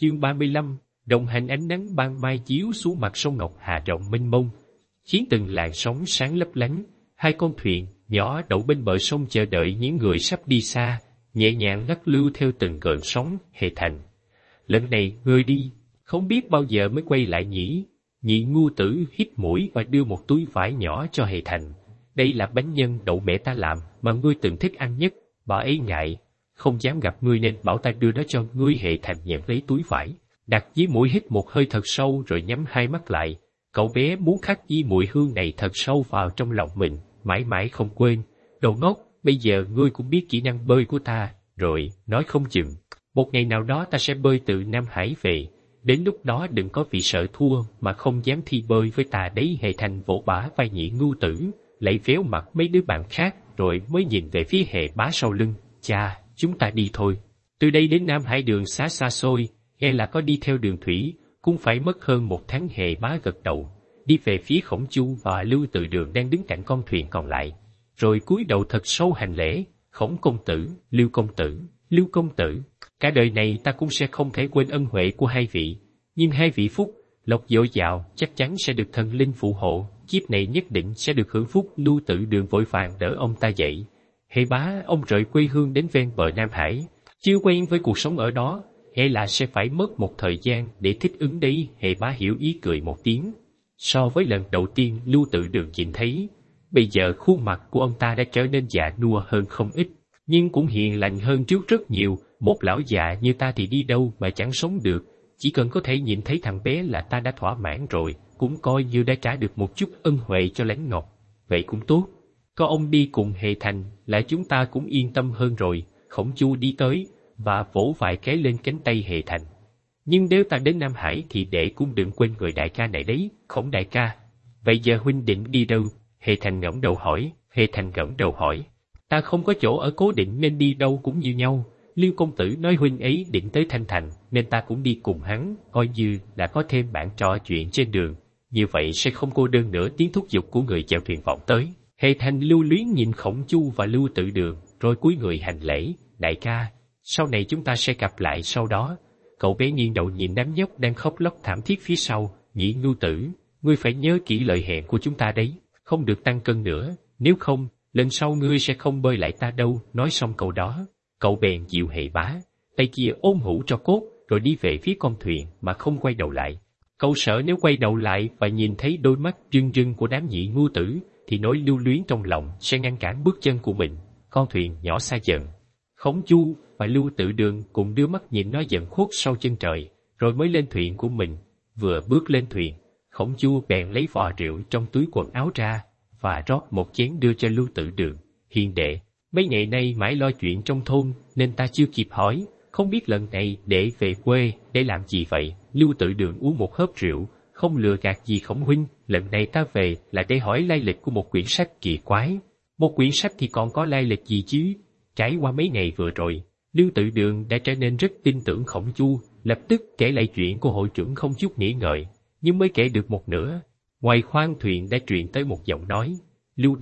Chương 35, đồng hành ánh nắng ban mai chiếu xuống mặt sông Ngọc Hà rộng mênh mông, khiến từng làn sóng sáng lấp lánh. Hai con thuyền nhỏ đậu bên bờ sông chờ đợi những người sắp đi xa, nhẹ nhàng lắc lư theo từng cơn sóng. Hề Thành, lần này ngươi đi, không biết bao giờ mới quay lại nhỉ? Nhị Ngu Tử hít mũi và đưa một túi vải nhỏ cho Hề Thành. Đây là bánh nhân đậu mẹ ta làm mà ngươi từng thích ăn nhất. Bà ấy ngại, không dám gặp ngươi nên bảo ta đưa đó cho ngươi. Hề Thành nhận lấy túi vải, đặt dưới mũi, hít một hơi thật sâu rồi nhắm hai mắt lại. Cậu bé muốn khắc ghi mùi hương này thật sâu vào trong lòng mình, mãi mãi không quên. Đồ ngốc, bây giờ ngươi cũng biết kỹ năng bơi của ta rồi, nói không chừng một ngày nào đó ta sẽ bơi từ Nam Hải về. Đến lúc đó đừng có vì sợ thua mà không dám thi bơi với ta đấy. Hề Thành vỗ bả vai Nhị Ngu Tử, lại véo mặt mấy đứa bạn khác rồi mới nhìn về phía Hề Bá sau lưng. Cha, chúng ta đi thôi. Từ đây đến Nam Hải đường xá xa xôi, e là có đi theo đường thủy cũng phải mất hơn 1 tháng. Hề Bá gật đầu, đi về phía Khổng Chu và Lưu Tự Đường đang đứng cạnh con thuyền còn lại, rồi cúi đầu thật sâu hành lễ. Khổng công tử, Lưu công tử, Lưu công tử, cả đời này ta cũng sẽ không thể quên ân huệ của hai vị, nhưng hai vị phúc lộc dồi dào chắc chắn sẽ được thần linh phù hộ, kiếp này nhất định sẽ được hưởng phúc. Lưu Tự Đường vội vàng đỡ ông ta dậy. Hề Bá, ông rời quê hương đến ven bờ Nam Hải, chưa quen với cuộc sống ở đó, e là sẽ phải mất một thời gian để thích ứng đấy. Hề Bá hiểu ý, cười một tiếng. So với lần đầu tiên Lưu Tự Đường nhìn thấy, bây giờ khuôn mặt của ông ta đã trở nên già nua hơn không ít, nhưng cũng hiền lành hơn trước rất nhiều. Một lão già như ta thì đi đâu mà chẳng sống được, chỉ cần có thể nhìn thấy thằng bé là ta đã thỏa mãn rồi, cũng coi như đã trả được một chút ân huệ cho Lãnh Ngọc. Vậy cũng tốt, có ông đi cùng Hề Thành là chúng ta cũng yên tâm hơn rồi. Khổng Chu đi tới và vỗ vài cái lên cánh tay Hề Thành. Nhưng nếu ta đến Nam Hải thì đệ cũng đừng quên người đại ca này đấy. Khổng đại ca, vậy giờ huynh định đi đâu? Hề Thành ngẩng đầu hỏi. Ta không có chỗ ở cố định nên đi đâu cũng như nhau. Lưu công tử nói huynh ấy định tới Thanh Thành nên ta cũng đi cùng hắn, coi như là có thêm bạn trò chuyện trên đường, như vậy sẽ không cô đơn nữa. Tiếng thúc giục của người chèo thuyền vọng tới. Hề Thành lưu luyến nhìn Khổng Chu và Lưu Tự Đường rồi cúi người hành lễ. Đại ca, sau này chúng ta sẽ gặp lại sau đó. Cậu bé nghiêng đầu nhìn đám nhóc đang khóc lóc thảm thiết phía sau. Nhị Ngu Tử, ngươi phải nhớ kỹ lời hẹn của chúng ta đấy, không được tăng cân nữa, nếu không lần sau ngươi sẽ không bơi lại ta đâu. Nói xong câu đó, cậu bèn dịu Hề Bá, tay kia ôm hũ cho cốt rồi đi về phía con thuyền mà không quay đầu lại. Cậu sợ nếu quay đầu lại và nhìn thấy đôi mắt rưng rưng của đám Nhị Ngu Tử thì nỗi lưu luyến trong lòng sẽ ngăn cản bước chân của mình. Con thuyền nhỏ xa dần, Khổng Chu và Lưu Tự Đường cùng đưa mắt nhìn nó dần khuất sau chân trời, rồi mới lên thuyền của mình. Vừa bước lên thuyền, Khổng Chu bèn lấy vò rượu trong túi quần áo ra và rót một chén đưa cho Lưu Tự Đường. Hiền đệ, mấy ngày nay mãi lo chuyện trong thôn nên ta chưa kịp hỏi, không biết lần này đệ về quê để làm gì vậy? Lưu Tự Đường uống một hớp rượu, không lừa gạt gì Khổng huynh, lần này ta về là để hỏi lai lịch của một quyển sách kỳ quái. Một quyển sách thì còn có lai lịch gì chứ? Trải qua mấy ngày vừa rồi, Lưu Tự Đường đã trở nên rất tin tưởng Khổng Chu, lập tức kể lại chuyện của hội trưởng không chút nghĩ ngợi, nhưng mới kể được một nửa. Ngoài khoang thuyền đã truyền tới một giọng nói. Lưu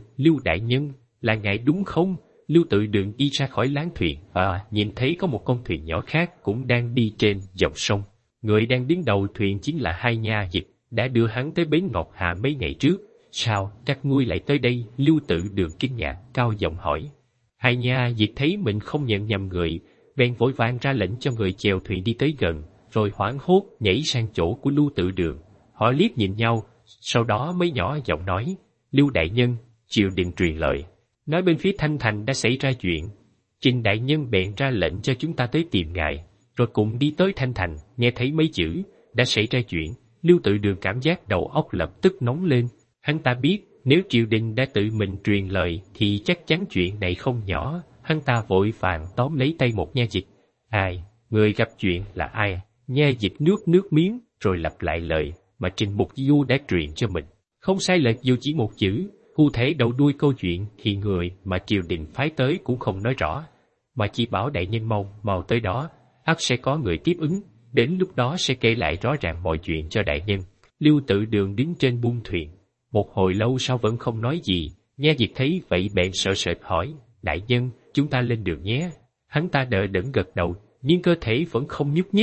đại nhân, là ngài đúng không? Lưu Tự Đường đi ra khỏi láng thuyền và nhìn thấy có một con thuyền nhỏ khác cũng đang đi trên dòng sông. Người đang đứng đầu thuyền chính là Hai Nha Dịch, đã đưa hắn tới bến Ngọc Hà mấy ngày trước. Sao, các ngươi lại tới đây? Lưu Tự Đường kinh ngạc, cao giọng hỏi. Hai Nha Dịch thấy mình không nhận nhầm người, bèn vội vàng ra lệnh cho người chèo thuyền đi tới gần, rồi hoảng hốt nhảy sang chỗ của Lưu Tự Đường. Họ liếc nhìn nhau, sau đó mới nhỏ giọng nói. Lưu đại nhân, triều đình truyền lời, nói bên phía Thanh Thành đã xảy ra chuyện. Trình đại nhân bèn ra lệnh cho chúng ta tới tìm ngài, rồi cùng đi tới Thanh Thành. Nghe thấy mấy chữ đã xảy ra chuyện, Lưu Tự Đường cảm giác đầu óc lập tức nóng lên. Hắn ta biết nếu triều đình đã tự mình truyền lời thì chắc chắn chuyện này không nhỏ. Hắn ta vội vàng tóm lấy tay một Nha Dịch. Ai? Người gặp chuyện là ai? Nha Dịch nước miếng rồi lặp lại lời mà Trình Mục Du đã truyền cho mình. Không sai lệch dù chỉ một chữ. Cụ thể đầu đuôi câu chuyện thì người mà triều đình phái tới cũng không nói rõ, mà chỉ bảo đại nhân mau tới đó, ắt sẽ có người tiếp ứng, đến lúc đó sẽ kể lại rõ ràng mọi chuyện cho đại nhân. Lưu Tự Đường đứng trên bung thuyền, một hồi lâu sau vẫn không nói gì. Nha Dịch thấy vậy bèn sợ sệt hỏi, đại nhân, chúng ta lên đường nhé. Hắn ta đỡ đẫn gật đầu, nhưng cơ thể vẫn không nhúc nhích.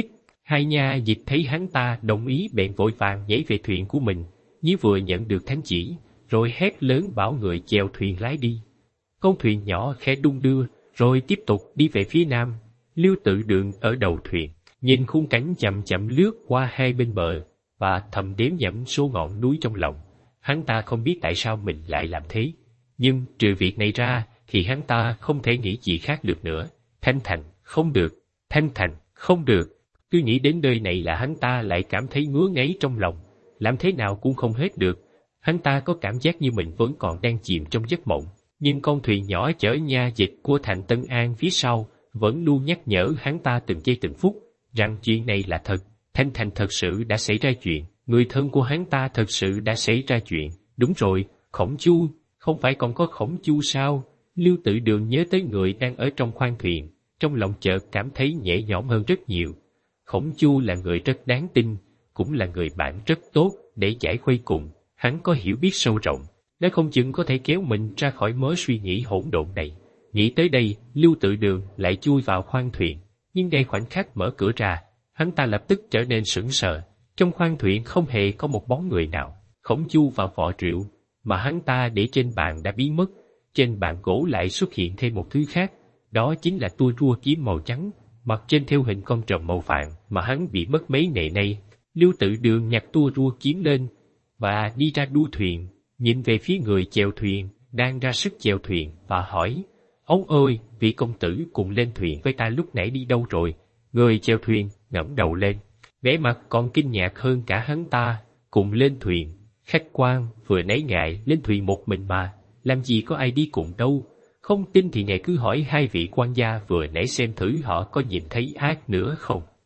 Hai nha dịch thấy hắn ta đồng ý bèn vội vàng nhảy về thuyền của mình, như vừa nhận được thánh chỉ, rồi hét lớn bảo người chèo thuyền lái đi. Con thuyền nhỏ khẽ đung đưa, rồi tiếp tục đi về phía nam. Lưu Tự Đường ở đầu thuyền, nhìn khung cảnh chậm chậm lướt qua hai bên bờ, và thầm đếm nhẩm số ngọn núi trong lòng. Hắn ta không biết tại sao mình lại làm thế, nhưng trừ việc này ra thì hắn ta không thể nghĩ gì khác được nữa. Thanh Thành, không được, Thanh Thành, không được. Cứ nghĩ đến nơi này là hắn ta lại cảm thấy ngứa ngáy trong lòng, làm thế nào cũng không hết được. Hắn ta có cảm giác như mình vẫn còn đang chìm trong giấc mộng, nhưng con thuyền nhỏ chở nha dịch của thành Tân An phía sau vẫn luôn nhắc nhở hắn ta từng giây từng phút rằng chuyện này là thật. Thanh Thành thật sự đã xảy ra chuyện, người thân của hắn ta thật sự đã xảy ra chuyện. Đúng rồi, Khổng Chu, không phải còn có Khổng Chu sao? Lưu Tự Đường nhớ tới người đang ở trong khoang thuyền, trong lòng chợt cảm thấy nhẹ nhõm hơn rất nhiều. Khổng Chu là người rất đáng tin, cũng là người bạn rất tốt để giải khuây cùng. Hắn có hiểu biết sâu rộng, đã không chừng có thể kéo mình ra khỏi mớ suy nghĩ hỗn độn này. Nghĩ tới đây, Lưu Tự Đường lại chui vào khoang thuyền, nhưng ngay khoảnh khắc mở cửa ra, hắn ta lập tức trở nên sững sờ. Trong khoang thuyền không hề có một bóng người nào. Khổng Chu và vỏ rượu mà hắn ta để trên bàn đã biến mất. Trên bàn gỗ lại xuất hiện thêm một thứ khác, đó chính là tua rua kiếm màu trắng, mặt trên thêu hình con trầm màu vàng mà hắn bị mất mấy ngày nay. Lưu Tự Đường nhặt tua rua kiếm lên và đi ra đuôi thuyền, nhìn về phía người chèo thuyền đang ra sức chèo thuyền và hỏi: "Ông ơi, vị công tử cùng lên thuyền với ta lúc nãy đi đâu rồi?" Người chèo thuyền ngẩng đầu lên, vẻ mặt còn kinh ngạc hơn cả hắn ta. "Cùng lên thuyền, khách quan, vừa nãy ngài lên thuyền một mình mà, làm gì có ai đi cùng đâu. Không tin thì ngài cứ hỏi hai vị quan gia vừa nãy xem thử họ có nhìn thấy ác nữa không."